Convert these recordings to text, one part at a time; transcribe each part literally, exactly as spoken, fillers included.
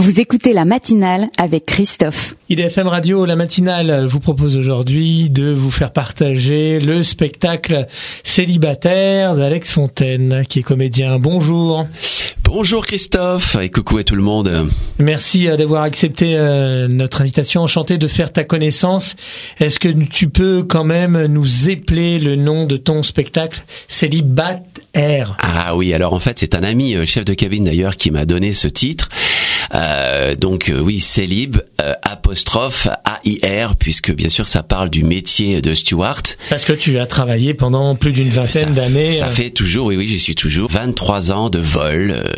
Vous écoutez la matinale avec Christophe. I D F M Radio, la matinale vous propose aujourd'hui de vous faire partager le spectacle Célibataire d'Alex Fontaine, qui est comédien. Bonjour. Bonjour Christophe et coucou à tout le monde. Merci d'avoir accepté notre invitation. Enchanté de faire ta connaissance. Est-ce que tu peux quand même nous épeler le nom de ton spectacle Célibataire? Ah oui, alors en fait c'est un ami chef de cabine d'ailleurs qui m'a donné ce titre. Euh, donc euh, oui, Célib, euh, apostrophe A I R, puisque bien sûr ça parle du métier de steward. Parce que tu as travaillé pendant plus d'une vingtaine ça, d'années. Ça fait toujours, oui oui, j'y suis toujours. vingt-trois ans de vol, euh,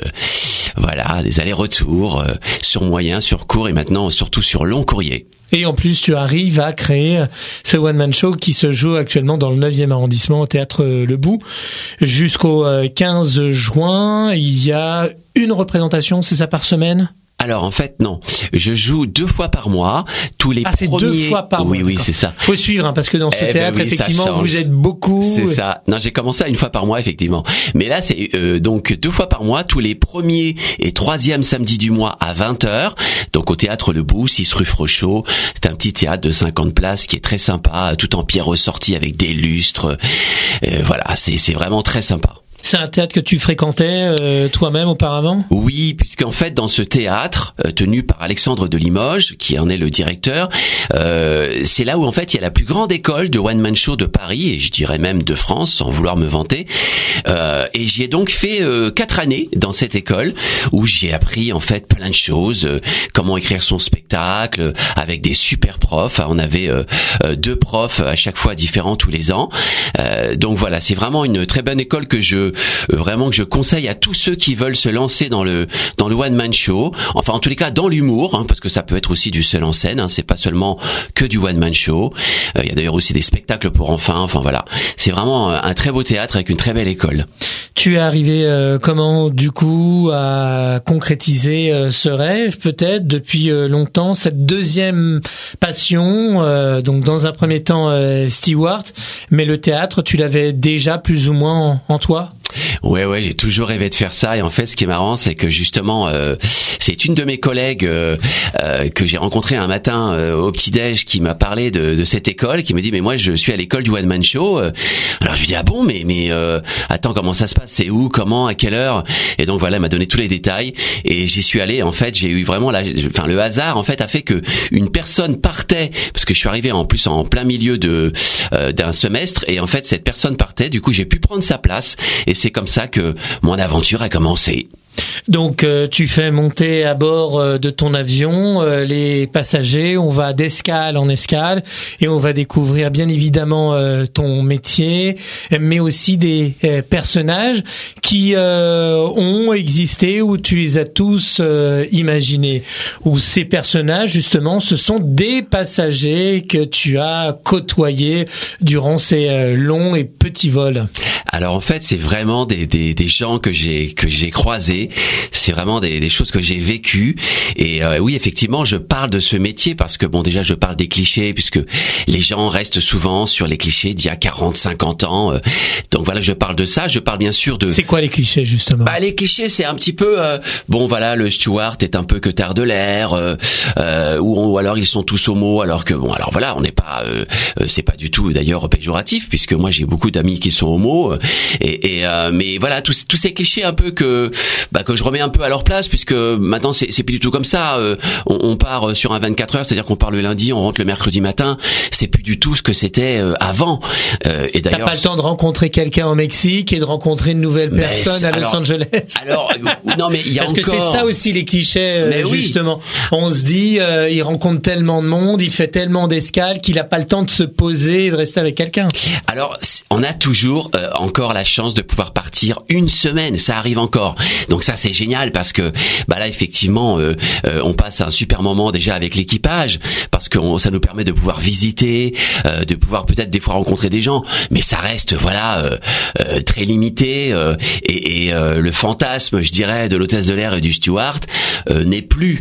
voilà, des allers-retours euh, sur moyen, sur court et maintenant surtout sur long courrier. Et en plus, tu arrives à créer ce one-man show qui se joue actuellement dans le neuvième arrondissement au Théâtre Le Bout. Jusqu'au quinze juin, il y a une représentation, c'est ça, par semaine ? Alors en fait non, je joue deux fois par mois, tous les ah, premiers. Ah c'est deux fois par mois. Oui oui c'est ça. Faut suivre hein, parce que dans ce eh théâtre ben oui, effectivement vous êtes beaucoup. C'est ça. Non j'ai commencé à une fois par mois effectivement, mais là c'est euh, donc deux fois par mois, tous les premiers et troisièmes samedis du mois à vingt heures. Donc au Théâtre Le Bout, six rue Frochot. C'est un petit théâtre de cinquante places qui est très sympa, tout en pierre ressortie avec des lustres. Euh, voilà, c'est c'est vraiment très sympa. C'est un théâtre que tu fréquentais euh, toi-même auparavant ? Oui, puisqu'en fait dans ce théâtre euh, tenu par Alexandre de Limoges, qui en est le directeur, euh, c'est là où en fait il y a la plus grande école de one man show de Paris et je dirais même de France, sans vouloir me vanter. Euh, et j'y ai donc fait euh, quatre années dans cette école où j'ai appris en fait plein de choses, euh, comment écrire son spectacle avec des super profs. On avait euh, euh, deux profs à chaque fois différents tous les ans. Euh, donc voilà, c'est vraiment une très bonne école que je vraiment que je conseille à tous ceux qui veulent se lancer dans le dans le one man show, enfin en tous les cas dans l'humour, hein, parce que ça peut être aussi du seul en scène, hein, c'est pas seulement que du one man show. Il euh, y a d'ailleurs aussi des spectacles pour enfants. Enfin voilà, c'est vraiment un très beau théâtre avec une très belle école. Tu es arrivé euh, comment du coup à concrétiser euh, ce rêve peut-être depuis euh, longtemps, cette deuxième passion, euh, donc dans un premier temps euh, steward, mais le théâtre tu l'avais déjà plus ou moins en, en toi? Ouais ouais, j'ai toujours rêvé de faire ça et en fait ce qui est marrant c'est que justement euh, c'est une de mes collègues euh, euh, que j'ai rencontré un matin euh, au petit-déj qui m'a parlé de, de cette école, qui me dit mais moi je suis à l'école du one man show. Alors je lui dis ah bon mais mais euh, attends comment ça se passe, c'est où, comment, à quelle heure? Et donc voilà, elle m'a donné tous les détails et j'y suis allé. En fait j'ai eu vraiment la, enfin le hasard en fait a fait que une personne partait parce que je suis arrivé en plus en plein milieu de euh, d'un semestre et en fait cette personne partait, du coup j'ai pu prendre sa place et c'est comme ça que mon aventure a commencé. Donc euh, tu fais monter à bord euh, de ton avion euh, les passagers, on va d'escale en escale et on va découvrir bien évidemment euh, ton métier, mais aussi des euh, personnages qui euh, ont existé ou tu les as tous euh, imaginés. Ou ces personnages justement ce sont des passagers que tu as côtoyés durant ces euh, longs et petits vols. Alors en fait c'est vraiment des, des, des gens que j'ai que j'ai croisés. C'est vraiment des, des choses que j'ai vécues et euh, oui effectivement je parle de ce métier parce que bon déjà je parle des clichés puisque les gens restent souvent sur les clichés d'il y a quarante cinquante ans, euh, donc voilà je parle de ça, je parle bien sûr de... C'est quoi les clichés justement? Bah les clichés c'est un petit peu euh, bon voilà le steward est un peu que tard de l'air euh, euh, ou, ou alors ils sont tous homo alors que bon alors voilà on n'est pas euh, euh, c'est pas du tout d'ailleurs péjoratif puisque moi j'ai beaucoup d'amis qui sont homo euh, et, et euh, mais voilà tous tous ces clichés un peu que bah que je remets un peu à leur place puisque maintenant c'est c'est plus du tout comme ça. Euh, on, on part sur un vingt-quatre heures, c'est-à-dire qu'on part le lundi, on rentre le mercredi matin. C'est plus du tout ce que c'était euh, avant. Euh, et d'ailleurs, t'as pas le temps de rencontrer quelqu'un au Mexique et de rencontrer une nouvelle personne à alors, Los Angeles. Alors non mais il y a parce encore. Parce que c'est ça aussi les clichés euh, oui. justement. On se dit euh, il rencontre tellement de monde, il fait tellement d'escales qu'il a pas le temps de se poser et de rester avec quelqu'un. Alors on a toujours euh, encore la chance de pouvoir partir une semaine, ça arrive encore. Donc ça c'est génial parce que bah là effectivement euh, euh, on passe un super moment déjà avec l'équipage parce que on, ça nous permet de pouvoir visiter, euh, de pouvoir peut-être des fois rencontrer des gens, mais ça reste voilà euh, euh, très limité euh, et, et euh, le fantasme je dirais de l'hôtesse de l'air et du steward euh, n'est plus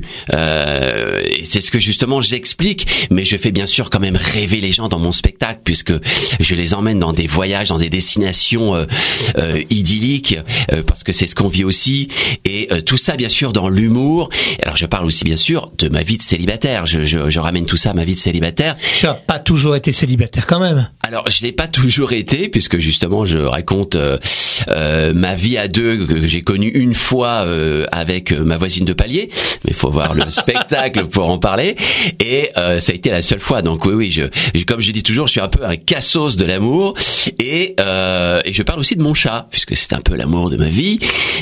euh, et c'est ce que justement j'explique, mais je fais bien sûr quand même rêver les gens dans mon spectacle puisque je les emmène dans des voyages dans des destinations euh, euh, idylliques, euh, parce que c'est ce qu'on vit aussi, et euh, tout ça bien sûr dans l'humour. Alors je parle aussi bien sûr de ma vie de célibataire, je, je, je ramène tout ça à ma vie de célibataire. Tu as pas toujours été célibataire quand même. Alors je l'ai pas toujours été, puisque justement je raconte euh, euh, ma vie à deux que j'ai connue une fois euh, avec ma voisine de palier, mais il faut voir le spectacle pour en parler, et euh, ça a été la seule fois. Donc oui oui, je, je comme je dis toujours, je suis un peu un cassos de l'amour, et euh, et je parle aussi de mon chat, puisque c'est un peu l'amour de ma vie,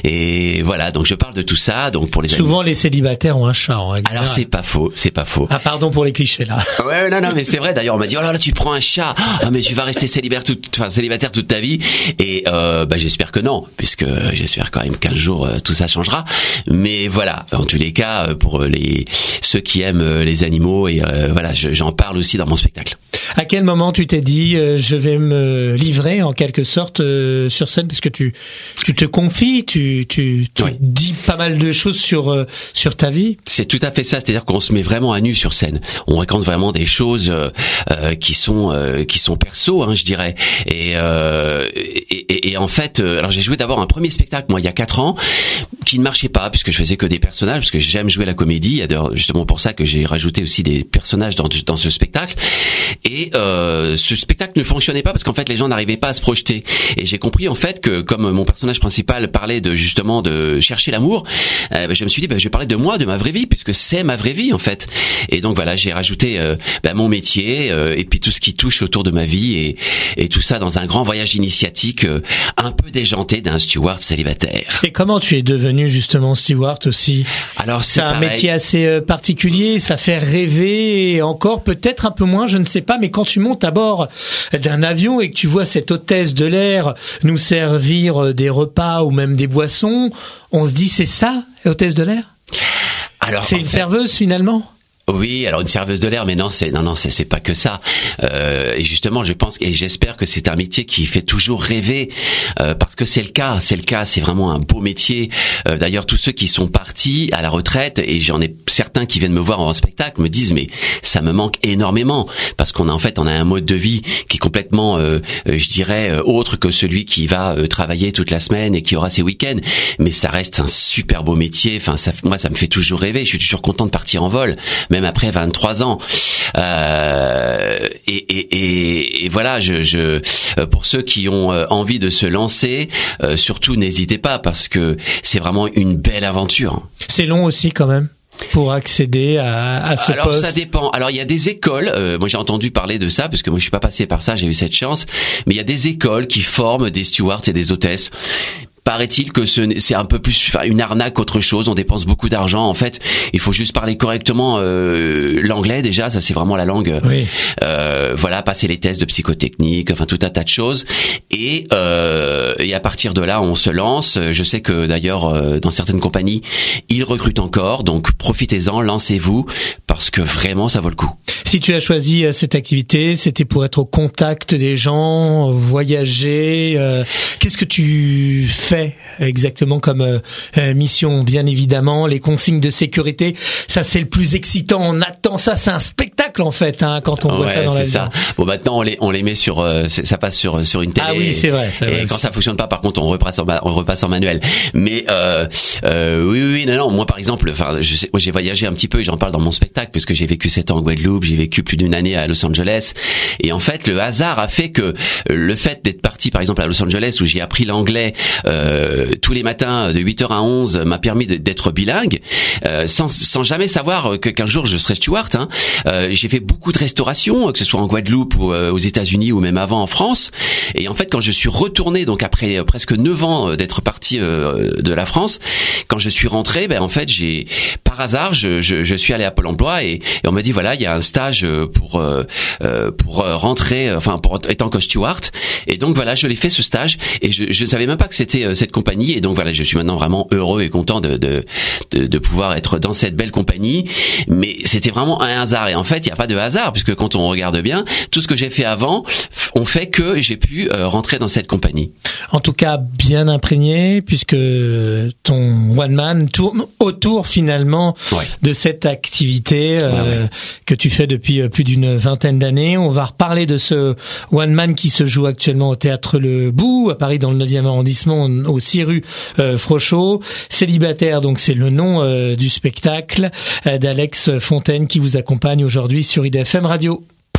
et voilà, donc je parle de tout ça. Donc pour les souvent amis, les célibataires ont un chat en règle. Alors c'est pas faux, c'est pas faux. Ah pardon pour les clichés là. Ouais non non mais c'est vrai. D'ailleurs on m'a dit oh là là tu prends un chat, ah mais tu vas rester célibataire toute, enfin célibataire toute ta vie, et euh, bah j'espère que non, puisque j'espère quand même qu'un jour euh, tout ça changera. Mais voilà, en tous les cas pour les ceux qui aiment les animaux, et euh, voilà je, j'en parle aussi dans mon spectacle. À quel moment tu t'es dit euh, je vais me livrer en quelque sorte euh, sur scène, parce que tu tu te confies, tu tu, tu oui. dis pas mal de choses sur euh, sur ta vie. C'est tout à fait ça, c'est-à-dire qu'on se met vraiment à nu sur scène. On raconte vraiment des choses euh, euh, qui sont euh, qui sont perso, hein, je dirais. Et, euh, et, et, et en fait, euh, alors j'ai joué d'abord un premier spectacle moi il y a quatre ans qui ne marchait pas, puisque je faisais que des personnages, parce que j'aime jouer la comédie. Et d'ailleurs justement pour ça que j'ai rajouté aussi des personnages dans dans ce spectacle. Et euh, ce spectacle ne fonctionnait pas parce qu'en fait les gens n'arrivaient pas à se projeter. Et j'ai compris en fait que comme mon personnage principal parlait de justement de chercher l'amour, euh, je me suis dit bah, je vais parler de moi, de ma vraie vie, puisque c'est ma vraie vie en fait. Et donc voilà, j'ai rajouté euh, bah, mon métier euh, et puis tout ce qui touche autour de ma vie, et, et tout ça dans un grand voyage initiatique euh, un peu déjanté d'un steward célibataire. Et comment tu es devenu justement steward aussi? Alors c'est, c'est un pareil. métier assez euh, particulier, ça fait rêver, et encore peut-être un peu moins, je ne sais pas, mais quand tu montes à bord d'un avion et que tu vois cette hôtesse de l'air nous servir des repas ou même des boissons, on se dit c'est ça, hôtesse de l'air? Alors c'est une fait, serveuse finalement? Oui, alors une serveuse de l'air, mais non, c'est non, non, c'est, c'est pas que ça. Euh, et justement, je pense et j'espère que c'est un métier qui fait toujours rêver, euh, parce que c'est le cas, c'est le cas, c'est vraiment un beau métier. Euh, d'ailleurs, tous ceux qui sont partis à la retraite, et j'en ai certains qui viennent me voir en spectacle, me disent mais ça me manque énormément, parce qu'on a en fait on a un mode de vie qui est complètement, euh, je dirais, autre que celui qui va euh, travailler toute la semaine et qui aura ses week-ends. Mais ça reste un super beau métier. Enfin, ça, moi, ça me fait toujours rêver. Je suis toujours content de partir en vol, même après vingt-trois ans. Euh, et, et, et, et voilà, je, je, pour ceux qui ont envie de se lancer, euh, surtout n'hésitez pas, parce que c'est vraiment une belle aventure. C'est long aussi quand même pour accéder à, à ce Alors, poste. Alors ça dépend. Alors il y a des écoles, euh, moi j'ai entendu parler de ça parce que moi je suis pas passé par ça, j'ai eu cette chance, mais il y a des écoles qui forment des stewards et des hôtesses. Paraît-il que ce, c'est un peu plus enfin, une arnaque qu'autre chose. On dépense beaucoup d'argent. En fait, il faut juste parler correctement euh, l'anglais déjà. Ça, c'est vraiment la langue. Oui. Euh, voilà, passer les tests de psychotechnique, enfin tout un tas de choses. Et, euh, et à partir de là, on se lance. Je sais que d'ailleurs, euh, dans certaines compagnies, ils recrutent encore. Donc profitez-en, lancez-vous, parce que vraiment, ça vaut le coup. Si tu as choisi cette activité, c'était pour être au contact des gens, voyager. Euh, qu'est-ce que tu fais exactement comme euh, mission? Bien évidemment, les consignes de sécurité, ça c'est le plus excitant. On attend ça, c'est un spectacle en fait, hein, quand on voit ouais, ça dans la c'est ça. Bon, maintenant on les on les met sur, euh, ça passe sur sur une télé. Ah oui, c'est vrai. C'est et vrai quand aussi. ça fonctionne pas, par contre, on repasse en on repasse en manuel. Mais euh, euh, oui, oui, non, non. Moi, par exemple, enfin, je sais, moi, j'ai voyagé un petit peu et j'en parle dans mon spectacle puisque j'ai vécu sept ans en Guadeloupe, j'ai vécu plus d'une année à Los Angeles. Et en fait, le hasard a fait que le fait d'être parti, par exemple, à Los Angeles où j'ai appris l'anglais euh, tous les matins de huit heures à onze m'a permis de, d'être bilingue, euh, sans, sans jamais savoir que, qu'un jour je serais steward. Hein. Euh, j'ai fait beaucoup de restauration, que ce soit en Guadeloupe ou euh, aux États-Unis ou même avant en France. Et en fait, quand je suis retourné, donc après euh, presque neuf ans d'être parti euh, de la France, quand je suis rentré, ben en fait, j'ai par hasard, je, je, je suis allé à Pôle Emploi et, et on m'a dit voilà, il y a un stage pour euh, pour rentrer, enfin pour étant que steward. Et donc voilà, je l'ai fait ce stage et je je savais même pas que c'était cette compagnie. Et donc voilà, je suis maintenant vraiment heureux et content de de de, de pouvoir être dans cette belle compagnie. Mais c'était vraiment un hasard. Et en fait, il y a pas de hasard, puisque quand on regarde bien, tout ce que j'ai fait avant, on fait que j'ai pu euh, rentrer dans cette compagnie. En tout cas, bien imprégné, puisque ton one man tourne autour finalement ouais. de cette activité euh, ouais, ouais. que tu fais depuis plus d'une vingtaine d'années. On va reparler de ce one man qui se joue actuellement au Théâtre Le Bout à Paris dans le neuvième arrondissement, au six rue euh, Frochot. Célibataire, donc c'est le nom euh, du spectacle euh, d'Alex Fontaine qui vous accompagne aujourd'hui sur I D F M Radio.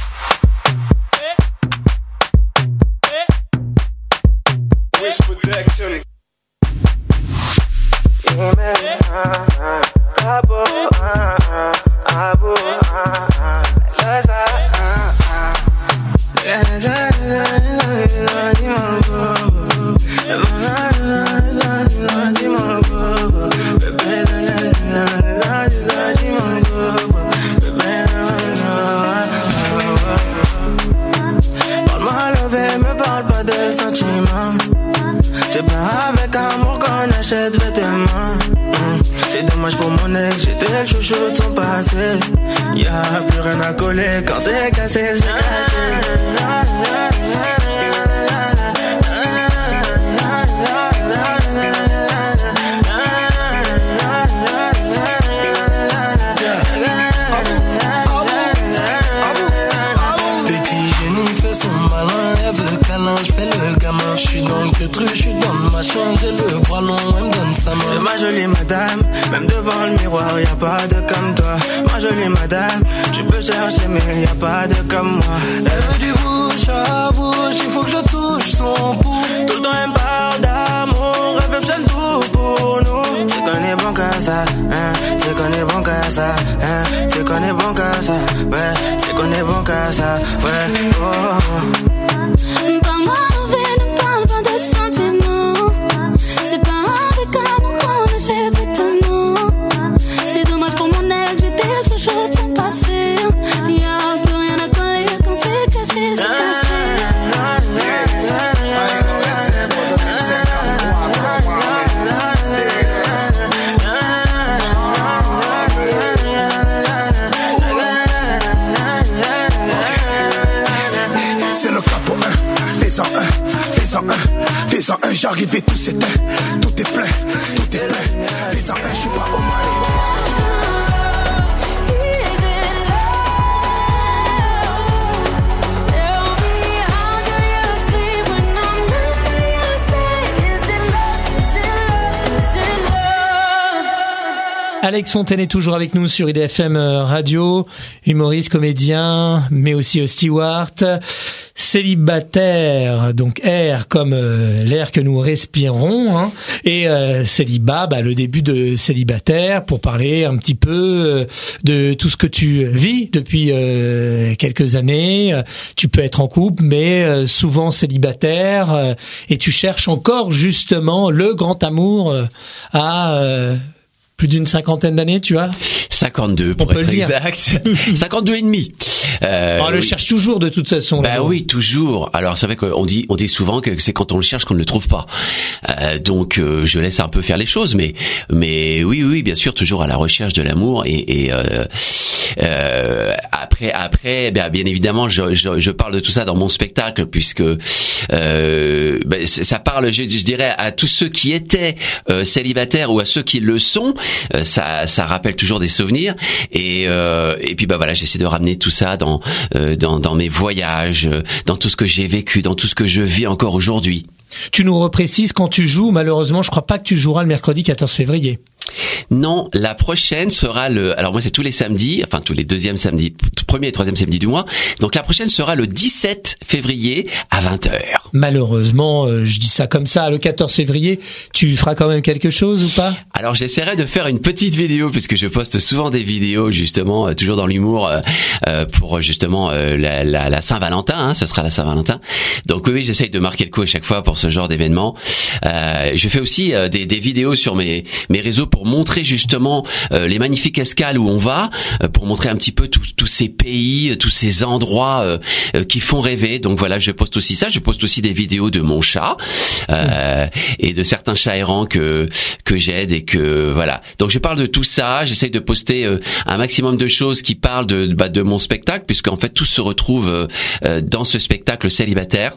C'est pas avec amour qu'on achète vêtements. mmh. C'est dommage pour mon ex, j'étais le chouchou de son passé. Y'a plus rien à coller quand c'est cassé, c'est cassé. Je suis dans le queutru, je suis dans le machin, j'ai le bras long, elle me donne sa main. C'est ma jolie madame, même devant le miroir, y'a pas de comme toi. Ma jolie madame, tu peux chercher mais y'a pas de comme moi. Elle veut du bouche à bouche, il faut que je touche son pouce. Tout le temps elle me parle d'amour, elle veut que j'aime tout pour nous. C'est qu'on est bon qu'à ça, hein, c'est qu'on est bon qu'à ça, hein, c'est qu'on est bon qu'à ça, ouais, c'est qu'on est bon qu'à ça, ouais, oh. Parle-moi d'envie, ne parle pas de sentiments. C'est pas avec amour qu'on achète vêtements. C'est dommage pour mon ex, j'étais toujours de son passé. Y'a plus rien à coller quand c'est cassé, c'est cassé. C'est le capo un, fais-en un, fais-en un, fais-en un, j'arrive et tout s'éteint, tout est plein, tout est plein, fais-en un, je suis pas au mal. Alex Fontaine est toujours avec nous sur I D F M Radio, humoriste, comédien, mais aussi steward, célibataire, donc air comme euh, l'air que nous respirons, hein, et euh, célibat, bah, le début de célibataire, pour parler un petit peu euh, de tout ce que tu vis depuis euh, quelques années. Tu peux être en couple, mais euh, souvent célibataire, euh, et tu cherches encore justement le grand amour euh, à... Euh, plus d'une cinquantaine d'années, tu vois? cinquante-deux pour être exact. cinquante-deux et demi. Euh, on le oui. cherche toujours de toute façon. Bah oui, toujours. Alors c'est vrai qu'on dit, on dit souvent que c'est quand on le cherche qu'on ne le trouve pas. Euh, donc euh, je laisse un peu faire les choses, mais mais oui, oui, bien sûr, toujours à la recherche de l'amour et, et euh, euh, après, après, bien, bien évidemment, je, je, je parle de tout ça dans mon spectacle puisque euh, ben, ça parle, je, je dirais, à tous ceux qui étaient euh, célibataires ou à ceux qui le sont. Euh, ça, ça rappelle toujours des souvenirs et euh, et puis bah voilà, j'essaie de ramener tout ça dans euh, dans dans mes voyages, dans tout ce que j'ai vécu, dans tout ce que je vis encore aujourd'hui. Tu nous reprécises quand tu joues. Malheureusement, je crois pas que tu joueras le mercredi quatorze février. Non, la prochaine sera le... Alors moi, c'est tous les samedis, enfin tous les deuxièmes samedis, premier et troisième samedi du mois. Donc la prochaine sera le dix-sept février à vingt heures. Malheureusement, euh, je dis ça comme ça, le quatorze février, tu feras quand même quelque chose ou pas? Alors j'essaierai de faire une petite vidéo, puisque je poste souvent des vidéos, justement, euh, toujours dans l'humour, euh, euh, pour justement euh, la, la, la Saint-Valentin, hein, ce sera la Saint-Valentin. Donc oui, oui, j'essaye de marquer le coup à chaque fois pour ce genre d'événement. Euh, je fais aussi euh, des, des vidéos sur mes, mes réseaux pour montrer justement euh, les magnifiques escales où on va, euh, pour montrer un petit peu tous ces pays, tous ces endroits euh, euh, qui font rêver. Donc voilà, je poste aussi ça. Je poste aussi aussi des vidéos de mon chat euh, et de certains chats errants que que j'aide et que voilà. Donc je parle de tout ça. J'essaie de poster euh, un maximum de choses qui parlent de bah, de mon spectacle, puisqu'en fait tout se retrouve euh, dans ce spectacle célibataire.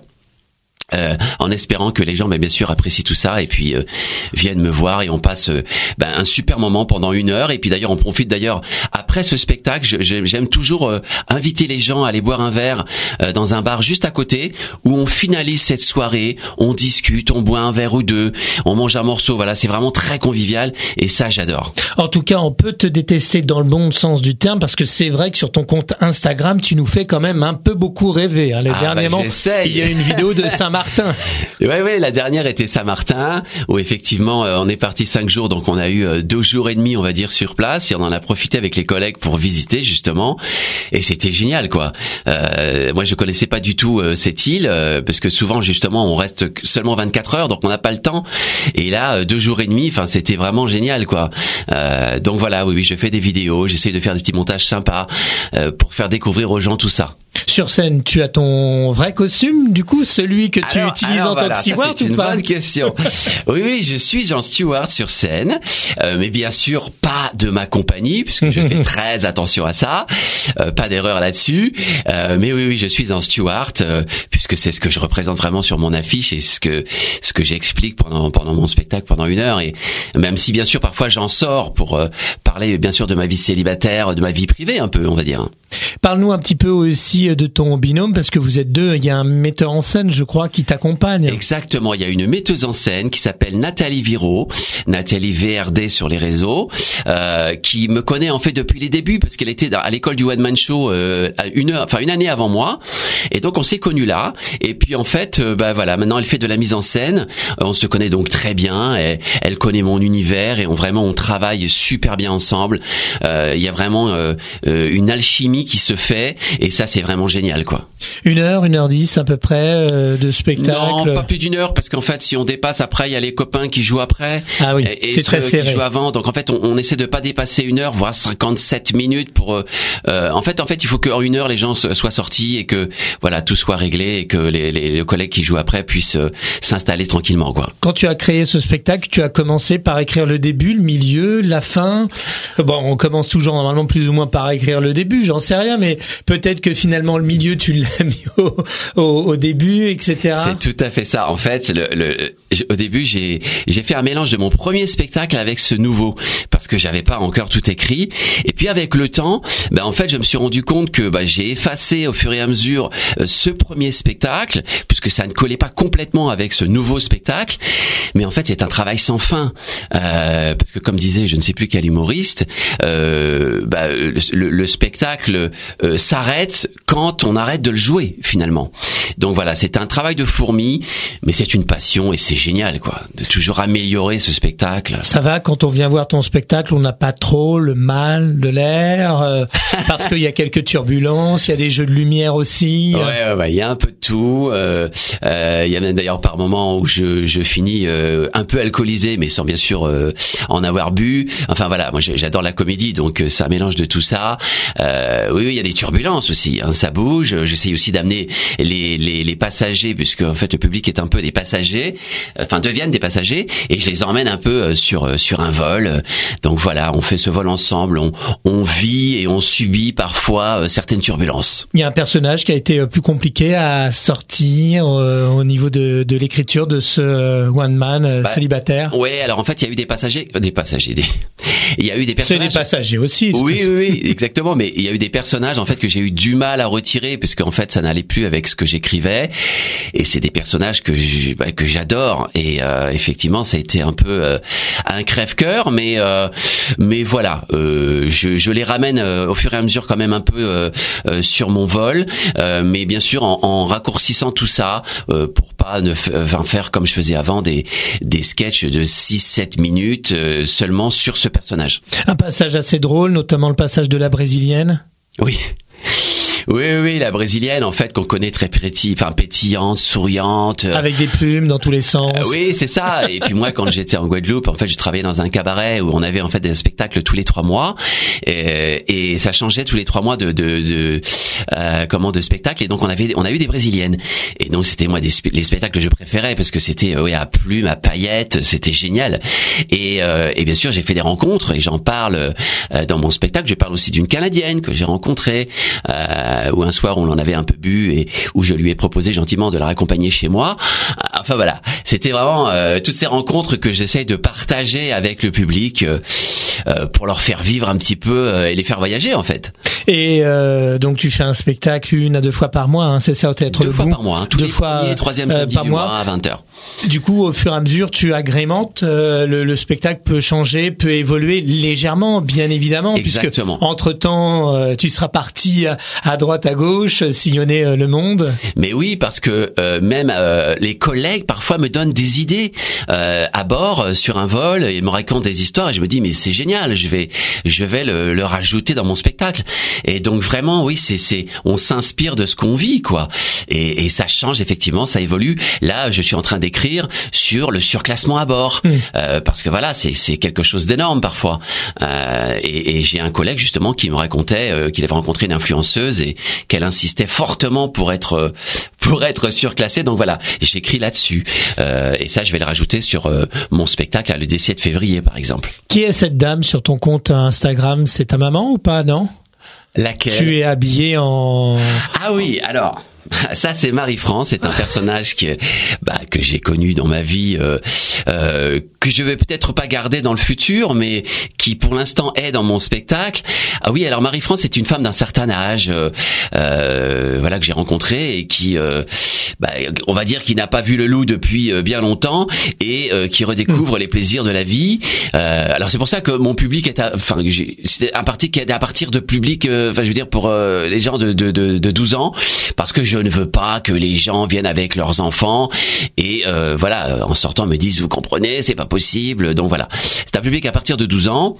Euh, en espérant que les gens, ben, bien sûr, apprécient tout ça et puis euh, viennent me voir et on passe euh, ben, un super moment pendant une heure. Et puis d'ailleurs, on profite d'ailleurs après ce spectacle. Je, j'aime toujours euh, inviter les gens à aller boire un verre euh, dans un bar juste à côté où on finalise cette soirée. On discute, on boit un verre ou deux, on mange un morceau. Voilà, c'est vraiment très convivial et ça, j'adore. En tout cas, on peut te détester dans le bon sens du terme parce que c'est vrai que sur ton compte Instagram, tu nous fais quand même un peu beaucoup rêver. Hein. Les ah, dernièrement, bah, il y a une vidéo de Saint-Martin. Ouais, ouais, la dernière était Saint-Martin, où effectivement euh, on est parti cinq jours, donc on a eu euh, deux jours et demi, on va dire, sur place, et on en a profité avec les collègues pour visiter justement, et c'était génial, quoi. Euh, moi, je connaissais pas du tout euh, cette île, euh, parce que souvent justement on reste seulement vingt-quatre heures, donc on n'a pas le temps. Et là, euh, deux jours et demi, enfin, c'était vraiment génial, quoi. Euh, donc voilà, oui, oui, je fais des vidéos, j'essaie de faire des petits montages sympas euh, pour faire découvrir aux gens tout ça. Sur scène, tu as ton vrai costume, du coup, celui que tu alors, utilises alors, en tant voilà, que steward, c'est ou une pas? Bonne question. Oui, oui, je suis Jean Stewart sur scène, euh, mais bien sûr pas de ma compagnie, puisque je fais très attention à ça. Euh, pas d'erreur là-dessus. Euh, mais oui, oui, je suis un Stewart, euh, puisque c'est ce que je représente vraiment sur mon affiche et ce que ce que j'explique pendant pendant mon spectacle pendant une heure. Et même si bien sûr parfois j'en sors pour euh, parler bien sûr de ma vie célibataire, de ma vie privée un peu, on va dire. Parle-nous un petit peu aussi de ton binôme, parce que vous êtes deux. Il y a un metteur en scène, je crois, qui t'accompagne. Exactement. Il y a une metteuse en scène qui s'appelle Nathalie Viro, Nathalie V R D sur les réseaux, euh, qui me connaît en fait depuis les débuts, parce qu'elle était à l'école du One Man Show euh, une heure, enfin une année avant moi, et donc on s'est connus là. Et puis en fait, euh, bah voilà, maintenant elle fait de la mise en scène. On se connaît donc très bien. Elle, elle connaît mon univers et on vraiment on travaille super bien ensemble. Euh, il y a vraiment euh, une alchimie qui se fait et ça c'est vraiment génial, quoi. Une heure, une heure dix à peu près euh, de spectacle. Non, pas plus d'une heure, parce qu'en fait si on dépasse après il y a les copains qui jouent après. Ah oui, et, et c'est très ceux serré. qui jouent avant, donc en fait on, on essaie de pas dépasser une heure, voire cinquante-sept minutes pour. Euh, euh, en fait en fait il faut qu'en une heure les gens soient sortis et que voilà tout soit réglé et que les, les, les collègues qui jouent après puissent euh, s'installer tranquillement, quoi. Quand tu as créé ce spectacle, tu as commencé par écrire le début, le milieu, la fin. Bon, on commence toujours normalement plus ou moins par écrire le début, j'en sais rien, mais peut-être que finalement le milieu tu l'as mis au, au, au début, et cetera. C'est tout à fait ça. En fait, le, le, au début, j'ai j'ai fait un mélange de mon premier spectacle avec ce nouveau, parce que j'avais pas encore tout écrit. Et puis avec le temps, ben en fait, je me suis rendu compte que ben, j'ai effacé au fur et à mesure euh, ce premier spectacle, puisque ça ne collait pas complètement avec ce nouveau spectacle. Mais en fait, c'est un travail sans fin, euh, parce que comme disait, je ne sais plus quel humoriste, euh, ben, le, le, le spectacle euh, s'arrête quand on arrête de le jouer finalement. Donc voilà, c'est un travail de fourmi, mais c'est une passion et c'est génial, quoi, de toujours améliorer ce spectacle. Ça va, quand on vient voir ton spectacle, on n'a pas trop le mal de l'air, euh, parce qu'il y a quelques turbulences, il y a des jeux de lumière aussi. Ouais, ouais, ouais, il y a un peu de tout. Euh, euh, il y a même d'ailleurs par moments où je, je finis euh, un peu alcoolisé, mais sans bien sûr euh, en avoir bu. Enfin voilà, moi j'adore la comédie, donc ça mélange de tout ça. Euh, oui, oui, il y a des turbulences aussi, hein, ça bouge. J'essaye aussi d'amener les, les, les passagers, puisque en fait le public est un peu des passagers, enfin deviennent des passagers, et je les emmène un peu sur sur un vol. Donc voilà, on fait ce vol ensemble, on, on vit et on subit parfois certaines turbulences. Il y a un personnage qui a été plus compliqué à sortir euh, au niveau de, de l'écriture de ce one man euh, bah, célibataire. Ouais, alors en fait il y a eu des passagers, des passagers, des... il y a eu des personnages. C'est des passagers aussi. Oui, oui, oui, exactement. Mais il y a eu des personnages en fait que j'ai eu du mal à retirer, parce qu'en fait ça n'allait plus avec ce que j'écrivais. Et c'est des personnages que je, bah, que j'adore. Et euh, effectivement, ça a été un peu euh, un crève-cœur, mais euh, mais voilà, euh, je, je les ramène euh, au fur et à mesure quand même un peu euh, euh, sur mon vol, euh, mais bien sûr en, en raccourcissant tout ça euh, pour pas ne f- enfin, faire comme je faisais avant des des sketchs de six sept minutes euh, seulement sur ce personnage. Un passage assez drôle, notamment le passage de la brésilienne. Oui. Oui, oui, oui, la brésilienne, en fait, qu'on connaît très péti, enfin pétillante, souriante. Avec des plumes dans tous les sens. Euh, oui, c'est ça. Et puis moi, quand j'étais en Guadeloupe, en fait, je travaillais dans un cabaret où on avait en fait des spectacles tous les trois mois, et, et ça changeait tous les trois mois de, de, de euh, comment, de spectacles. Et donc on avait, on a eu des brésiliennes. Et donc c'était moi des, les spectacles que je préférais parce que c'était, euh, oui, à plumes, à paillettes, c'était génial. Et, euh, et bien sûr, j'ai fait des rencontres et j'en parle euh, dans mon spectacle. Je parle aussi d'une Canadienne que j'ai rencontrée, euh, où un soir on en avait un peu bu et où je lui ai proposé gentiment de la raccompagner chez moi. Enfin voilà, c'était vraiment euh, toutes ces rencontres que j'essaye de partager avec le public euh, euh, pour leur faire vivre un petit peu euh, et les faire voyager en fait. Et euh, donc tu fais un spectacle une à deux fois par mois, hein, c'est ça au Théâtre Deux Le fois Bout. par mois, hein, tous deux les fois premiers et troisième euh, samedi par du mois. mois à vingt heures. Du coup, au fur et à mesure, tu agrémentes, euh, le, le spectacle peut changer, peut évoluer légèrement, bien évidemment, Exactement. puisque entre-temps, euh, tu seras parti à, à droite, à gauche, sillonner euh, le monde. Mais oui, parce que euh, même euh, les collègues parfois me donnent des idées euh, à bord euh, sur un vol, et me racontent des histoires et je me dis mais c'est génial, je vais je vais le, le rajouter dans mon spectacle. Et donc vraiment oui, c'est c'est on s'inspire de ce qu'on vit quoi. Et, et ça change effectivement, ça évolue. Là, je suis en train d'écrire sur le surclassement à bord mmh. euh, parce que voilà, c'est c'est quelque chose d'énorme parfois. Euh, et, et j'ai un collègue justement qui me racontait euh, qu'il avait rencontré une influenceuse et qu'elle insistait fortement pour être pour être surclassée. Donc voilà, j'écris là-dessus. Euh, et ça, je vais le rajouter sur euh, mon spectacle là, le dix-sept février par exemple. Qui est cette dame sur ton compte Instagram? C'est ta maman ou pas, non? Laquelle? Tu es habillé en... Ah oui, alors... Ça c'est Marie-France, c'est un personnage qui, bah, que j'ai connu dans ma vie, euh, euh, que je vais peut-être pas garder dans le futur, mais qui pour l'instant est dans mon spectacle. Ah oui, alors Marie-France est une femme d'un certain âge, euh, euh, voilà que j'ai rencontrée et qui, euh, bah, on va dire, qui n'a pas vu le loup depuis euh, bien longtemps et euh, qui redécouvre mmh. les plaisirs de la vie. Euh, alors c'est pour ça que mon public est, à, enfin, c'est un parti qui est à partir de public, euh, enfin je veux dire pour euh, les gens de, de, de, de douze ans, parce que je Je ne veux pas que les gens viennent avec leurs enfants et euh, voilà, en sortant me disent vous comprenez, c'est pas possible. Donc voilà, c'est un public à partir de douze ans.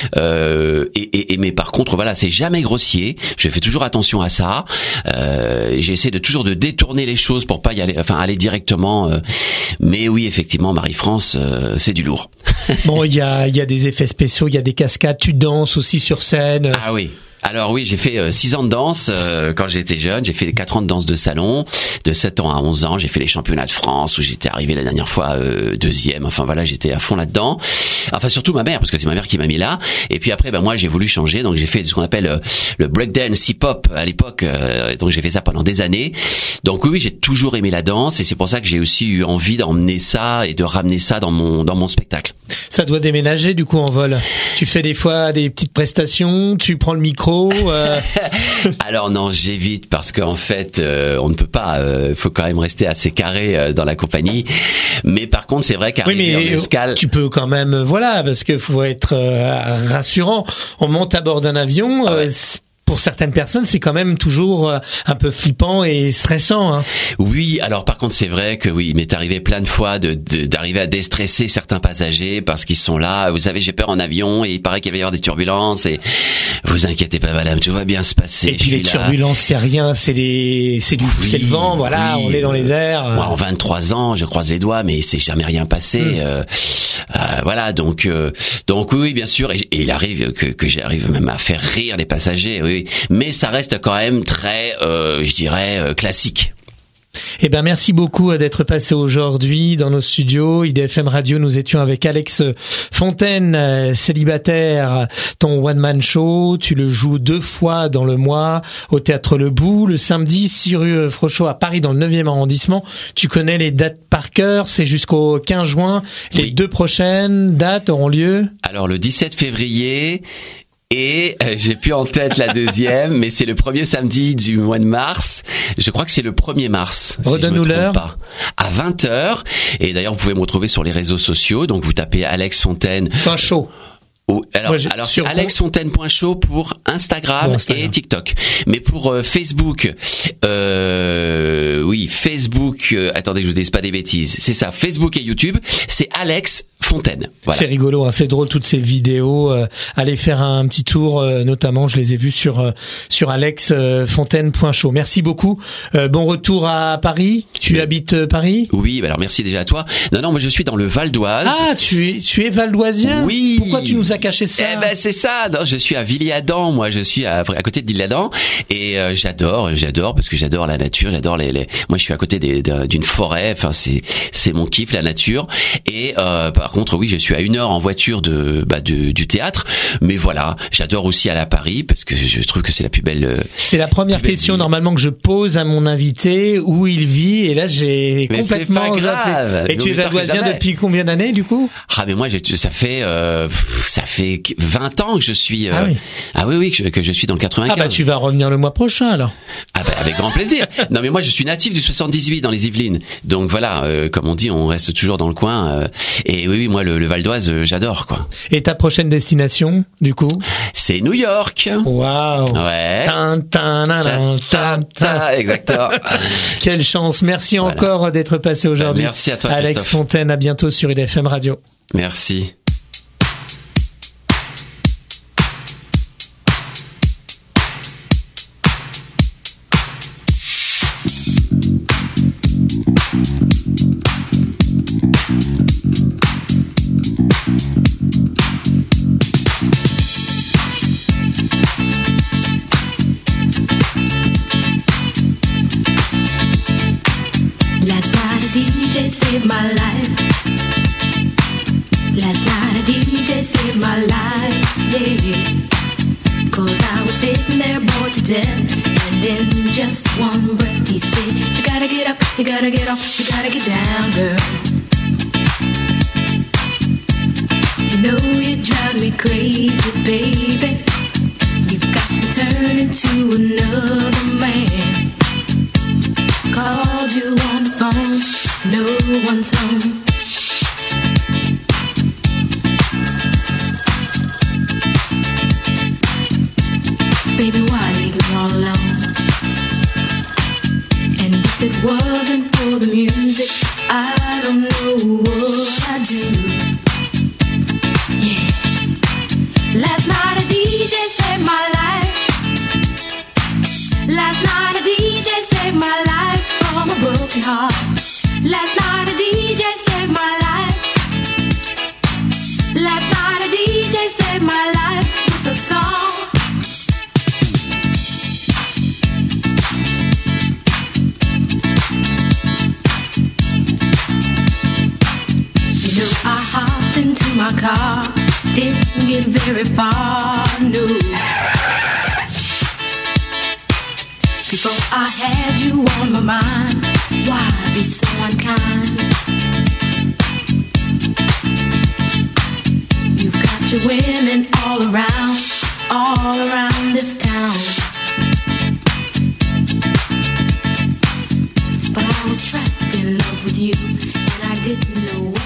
Euh, et, et, et mais par contre voilà, c'est jamais grossier. Je fais toujours attention à ça. Euh, j'essaie de toujours de détourner les choses pour pas y aller, enfin aller directement. Euh, mais oui, effectivement, Marie-France, euh, c'est du lourd. Bon, il y a il y a des effets spéciaux, il y a des cascades. Tu danses aussi sur scène. Ah oui. Alors oui, j'ai fait euh, six ans de danse euh, quand j'étais jeune. J'ai fait quatre ans de danse de salon, de sept ans à onze ans. J'ai fait les championnats de France où j'étais arrivé la dernière fois euh, deuxième. Enfin voilà, j'étais à fond là-dedans. Enfin surtout ma mère, parce que c'est ma mère qui m'a mis là. Et puis après, ben moi j'ai voulu changer, donc j'ai fait ce qu'on appelle euh, le breakdance hip-hop à l'époque. Euh, donc j'ai fait ça pendant des années. Donc oui, oui, j'ai toujours aimé la danse et c'est pour ça que j'ai aussi eu envie d'emmener ça et de ramener ça dans mon dans mon spectacle. Ça doit déménager du coup en vol. Tu fais des fois des petites prestations, tu prends le micro. Euh... Alors non, j'évite parce qu'en fait, euh, on ne peut pas. Il euh, faut quand même rester assez carré euh, dans la compagnie. Mais par contre, c'est vrai qu'arriver oui, mais en escale, tu peux quand même, voilà, parce que faut être euh, rassurant. On monte à bord d'un avion. Ah ouais. euh, Pour certaines personnes, c'est quand même toujours un peu flippant et stressant. Hein. Oui, alors par contre, c'est vrai que oui, il m'est arrivé plein de fois de, de d'arriver à déstresser certains passagers parce qu'ils sont là. Vous savez, j'ai peur en avion et il paraît qu'il va y avoir des turbulences. Et vous inquiétez pas, madame, tout va bien se passer. Et puis les turbulences, c'est rien, c'est des, c'est du, oui, c'est le vent, voilà, oui, on est dans les airs. Moi, en vingt-trois ans, je croise les doigts, mais c'est jamais rien passé. Mmh. Euh, euh, voilà, donc, euh, donc oui, oui, bien sûr. Et, et il arrive que que j'arrive même à faire rire les passagers. Oui. Mais ça reste quand même très, euh, je dirais, euh, classique. Eh ben merci beaucoup d'être passé aujourd'hui dans nos studios I D F M Radio. Nous étions avec Alex Fontaine, célibataire, ton one man show. Tu le joues deux fois dans le mois au Théâtre Le Bout, le samedi six rue Frochot à Paris dans le neuvième arrondissement. Tu connais les dates par cœur, c'est jusqu'au quinze juin. Les oui. deux prochaines dates auront lieu. Alors le dix-sept février. Et euh, j'ai plus en tête la deuxième, mais c'est le premier samedi du mois de mars. Je crois que c'est le premier mars. Redonne-nous si l'heure. Pas. À vingt heures. Et d'ailleurs, vous pouvez me retrouver sur les réseaux sociaux. Donc, vous tapez Alex Fontaine. Point chaud. Oh, alors, Moi, alors c'est alexfontaine.show pour Instagram, pour Instagram et TikTok. Mais pour euh, Facebook, euh, oui, Facebook, euh, attendez, je vous dis pas des bêtises. C'est ça, Facebook et YouTube, c'est Alex Fontaine. Voilà. C'est rigolo, hein, c'est drôle toutes ces vidéos. Euh, allez faire un petit tour, euh, notamment je les ai vues sur euh, sur alex fontaine point show. Merci beaucoup. Euh, bon retour à Paris. Tu oui. habites euh, Paris ? Oui, bah alors merci déjà à toi. Non, non, moi je suis dans le Val d'Oise. Ah, tu es tu es valdoisien ? Oui. Pourquoi tu nous as caché ça ? Eh ben c'est ça. Non, je suis à Villiers-Adam. Moi, je suis à, à côté de l'Isle-Adam et euh, j'adore, j'adore parce que j'adore la nature, j'adore les, les. Moi, je suis à côté des, de, d'une forêt. Enfin, c'est c'est mon kiff, la nature. Et euh, par contre, oui, je suis à une heure en voiture de bah de, du théâtre. Mais voilà, j'adore aussi aller à Paris parce que je trouve que c'est la plus belle. C'est la première question normalement que je pose à mon invité, où il vit, et là j'ai mais complètement c'est pas grave. zappé. Et tu es valdoisien depuis combien d'années du coup ? Ah mais moi j'ai, ça fait euh, ça fait vingt ans que je suis euh, ah oui ah oui oui que je, que je suis dans le quatre-vingt-quinze. Ah bah tu vas revenir le mois prochain alors. Ah bah avec grand plaisir. Non mais moi je suis natif du soixante-dix-huit dans les Yvelines. Donc voilà, euh, comme on dit, on reste toujours dans le coin euh, et oui oui moi le, le Val d'Oise euh, j'adore quoi. Et ta prochaine destination du coup ? C'est New York. Waouh. Ouais. Tin, tin, nan, nan, tin, tin. Exactement. Quelle chance. Merci voilà. encore d'être passé aujourd'hui. Bah, merci à toi Alex Christophe. Fontaine, à bientôt sur I D F M Radio. Merci. Saved my life. Last night a D J saved my life, yeah. Cause I was sitting there bored to death, and in just one breath he said, you gotta get up, you gotta get off, you gotta get down, girl. You know you drive me crazy, baby. You've got to turn into another man. Called you on the phone, no one's home. Baby, why leave me all alone? And if it wasn't for the music, I don't know what I'd do. Yeah. Last night a D J saved my life. Last night a D J saved my life from a broken heart. Last night a D J saved my life. Last night a D J saved my life with a song. You know I hopped into my car, didn't get very far, no. Before I had you on my mind, why be so unkind? You've got your women all around, all around this town. But I was trapped in love with you, and I didn't know why.